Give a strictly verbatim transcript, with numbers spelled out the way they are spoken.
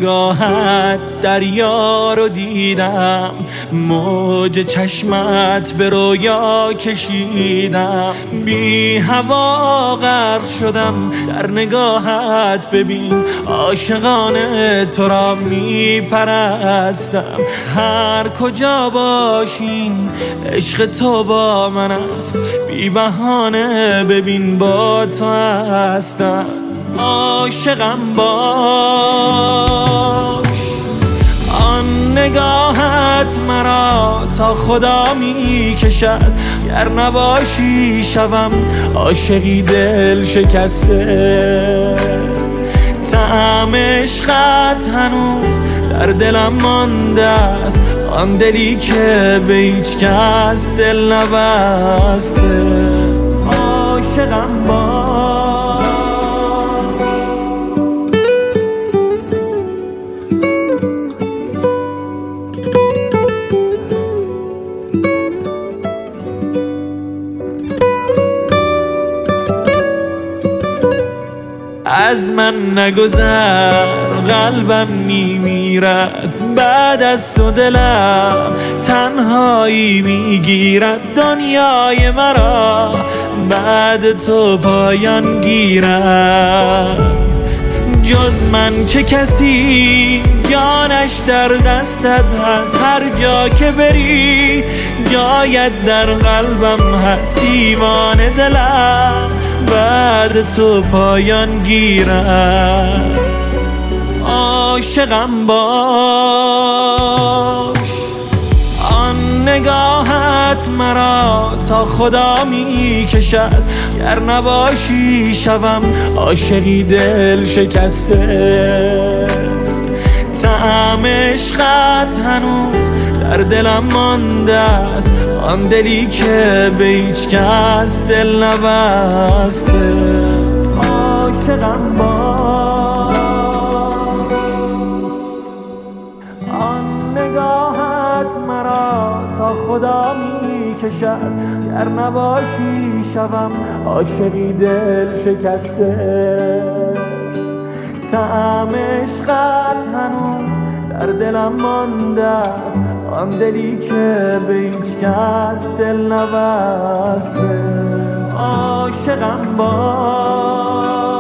نگاهت دریا رو دیدم، موج چشمت به رویا کشیدم، بی هوا غرق شدم در نگاهت. ببین عاشقانه تو را می پرستم، هر کجا باشیم عشق تو با من است، بی بهانه ببین با تو هستم. عاشقم باش، آن نگاهت مرا تا خدا می کشد، گر نباشی شوم عاشقی دل شکسته. طعم عشقت هنوز در دلم مانده است، آن دلی که به هیچ کس دل نبسته. عاشقم باش. از من نگذر قلبم میمیرد، بعد از تو دلم تنهایی میگیرد، دنیای مرا بعد تو پایان گیرد. جز من که کسی جانش در دستت هست، هر جا که بری جایت در قلبم هست، دیوانه دلم بعد تو پایان گیرد. عاشقم باش، آن نگاهت مرا تا خدا می کشد، گر نباشی شوم عاشقی دل شکسته. طعم عشقت هنوز در دلم مانده است، آن دلی که به هیچ کس دل نبسته. عاشقم باش، آن نگاهت مرا تا خدا می کشد، گر نباشی شوم عاشقی دل شکسته. طعم عشقت هنوز در دلم مانده است، آن دلی که به هیچ کس دل نبسته. عاشقم باش.